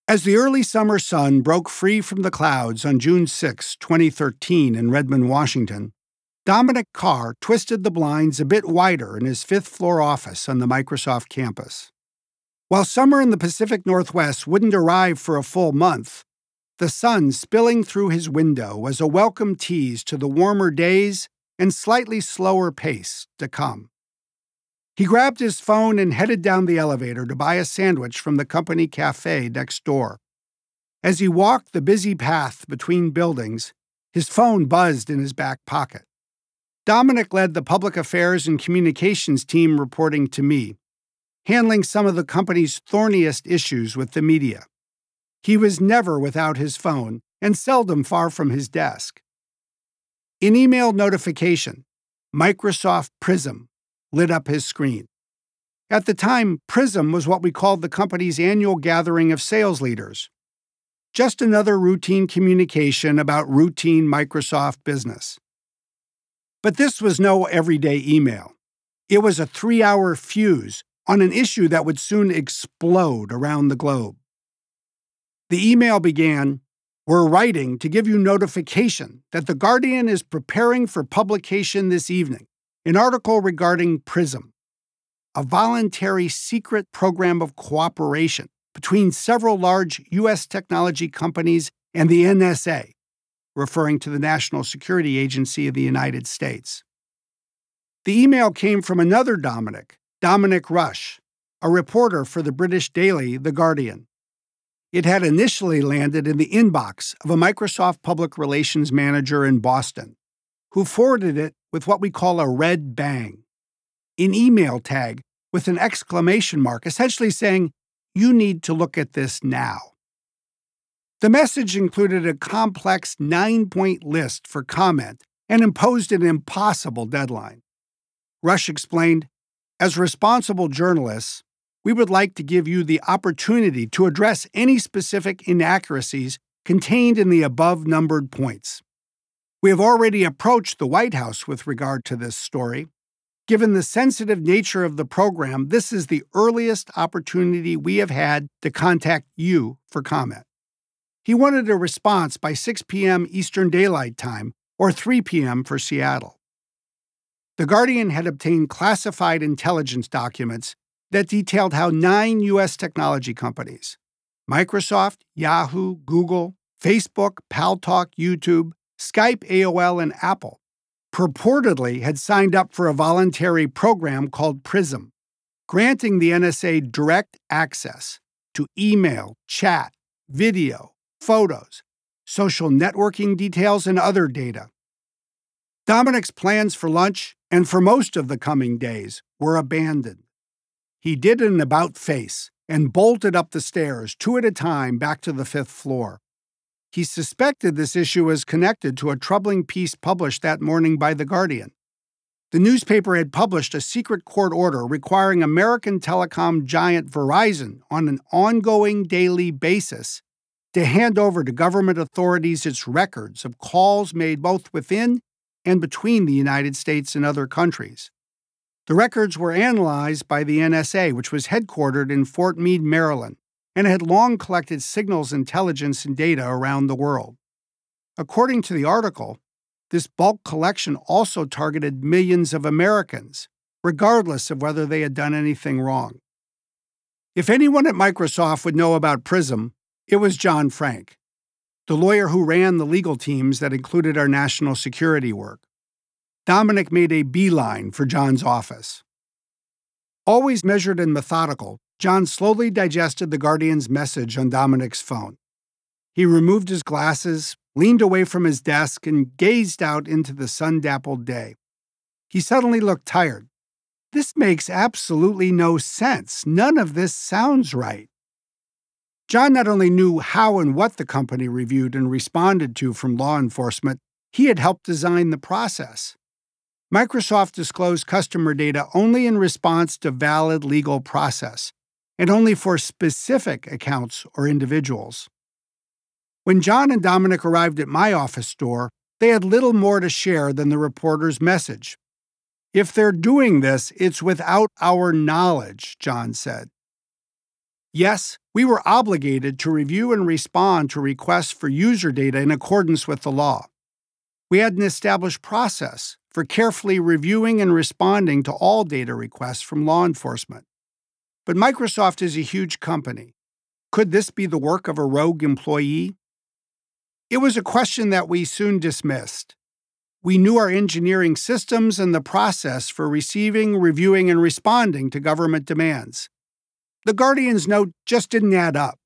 As the early summer sun broke free from the clouds on June 6, 2013, in Redmond, Washington, Dominic Carr twisted the blinds a bit wider in his fifth-floor office on the Microsoft campus. While summer in the Pacific Northwest wouldn't arrive for a full month, the sun spilling through his window was a welcome tease to the warmer days and slightly slower pace to come. He grabbed his phone and headed down the elevator to buy a sandwich from the company cafe next door. As he walked the busy path between buildings, his phone buzzed in his back pocket. Dominic led the public affairs and communications team reporting to me, handling some of the company's thorniest issues with the media. He was never without his phone and seldom far from his desk. An email notification, Microsoft Prism, lit up his screen. At the time, Prism was what we called the company's annual gathering of sales leaders. Just another routine communication about routine Microsoft business. But this was no everyday email. It was a 3-hour fuse on an issue that would soon explode around the globe. The email began, "We're writing to give you notification that The Guardian is preparing for publication this evening an article regarding Prism, a voluntary secret program of cooperation between several large U.S. technology companies and the NSA, referring to the National Security Agency of the United States." The email came from another Dominic Rush, a reporter for the British daily The Guardian. It had initially landed in the inbox of a Microsoft public relations manager in Boston, who forwarded it with what we call a red bang, an email tag with an exclamation mark, essentially saying, "You need to look at this now." The message included a complex 9-point list for comment and imposed an impossible deadline. Rush explained, "As responsible journalists, we would like to give you the opportunity to address any specific inaccuracies contained in the above-numbered points. We have already approached the White House with regard to this story. Given the sensitive nature of the program, this is the earliest opportunity we have had to contact you for comment." He wanted a response by 6 p.m. Eastern Daylight Time or 3 p.m. for Seattle. The Guardian had obtained classified intelligence documents that detailed how 9 U.S. technology companies, Microsoft, Yahoo, Google, Facebook, Paltalk, YouTube, Skype, AOL, and Apple, purportedly had signed up for a voluntary program called Prism, granting the NSA direct access to email, chat, video, photos, social networking details, and other data. Dominic's plans for lunch and for most of the coming days were abandoned. He did an about-face and bolted up the stairs 2 at a time back to the 5th floor. He suspected this issue was connected to a troubling piece published that morning by The Guardian. The newspaper had published a secret court order requiring American telecom giant Verizon on an ongoing daily basis to hand over to government authorities its records of calls made both within and between the United States and other countries. The records were analyzed by the NSA, which was headquartered in Fort Meade, Maryland, and had long collected signals, intelligence, and data around the world. According to the article, this bulk collection also targeted millions of Americans, regardless of whether they had done anything wrong. If anyone at Microsoft would know about Prism, it was John Frank, the lawyer who ran the legal teams that included our national security work. Dominic made a beeline for John's office. Always measured and methodical, John slowly digested the Guardian's message on Dominic's phone. He removed his glasses, leaned away from his desk, and gazed out into the sun-dappled day. He suddenly looked tired. This makes absolutely no sense. None of this sounds right. John not only knew how and what the company reviewed and responded to from law enforcement, he had helped design the process. Microsoft disclosed customer data only in response to valid legal process, and only for specific accounts or individuals. When John and Dominic arrived at my office door, they had little more to share than the reporter's message. "If they're doing this, it's without our knowledge," John said. "Yes, We were obligated to review and respond to requests for user data in accordance with the law. We had an established process for carefully reviewing and responding to all data requests from law enforcement. But Microsoft is a huge company. Could this be the work of a rogue employee? It was a question that we soon dismissed. We knew our engineering systems and the process for receiving, reviewing, and responding to government demands. The Guardian's note just didn't add up.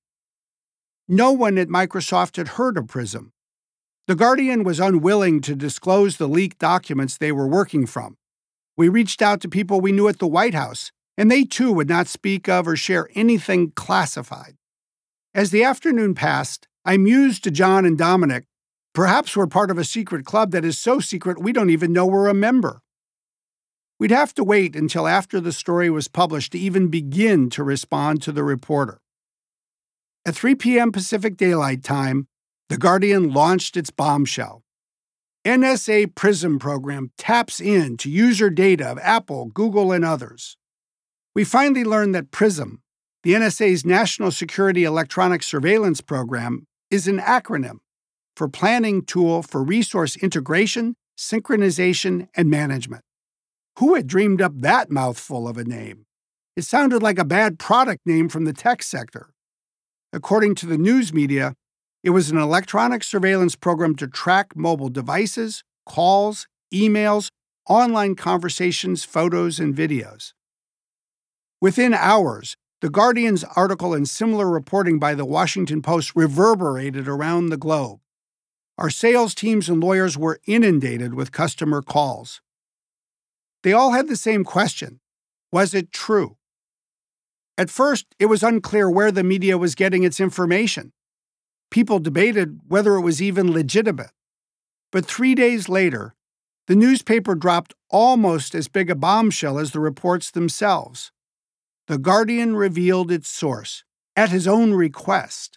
No one at Microsoft had heard of Prism. The Guardian was unwilling to disclose the leaked documents they were working from. We reached out to people we knew at the White House, and they too would not speak of or share anything classified. As the afternoon passed, I mused to John and Dominic, perhaps we're part of a secret club that is so secret we don't even know we're a member. We'd have to wait until after the story was published to even begin to respond to the reporter. At 3 p.m. Pacific Daylight Time, The Guardian launched its bombshell. NSA PRISM program taps into user data of Apple, Google, and others. We finally learned that PRISM, the NSA's National Security Electronic Surveillance Program, is an acronym for Planning Tool for Resource Integration, Synchronization, and Management. Who had dreamed up that mouthful of a name? It sounded like a bad product name from the tech sector. According to the news media, it was an electronic surveillance program to track mobile devices, calls, emails, online conversations, photos, and videos. Within hours, The Guardian's article and similar reporting by the Washington Post reverberated around the globe. Our sales teams and lawyers were inundated with customer calls. They all had the same question: was it true? At first, it was unclear where the media was getting its information. People debated whether it was even legitimate. But 3 days later, the newspaper dropped almost as big a bombshell as the reports themselves. The Guardian revealed its source, at his own request.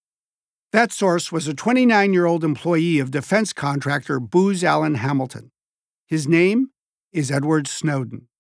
That source was a 29-year-old employee of defense contractor Booz Allen Hamilton. His name is Edward Snowden.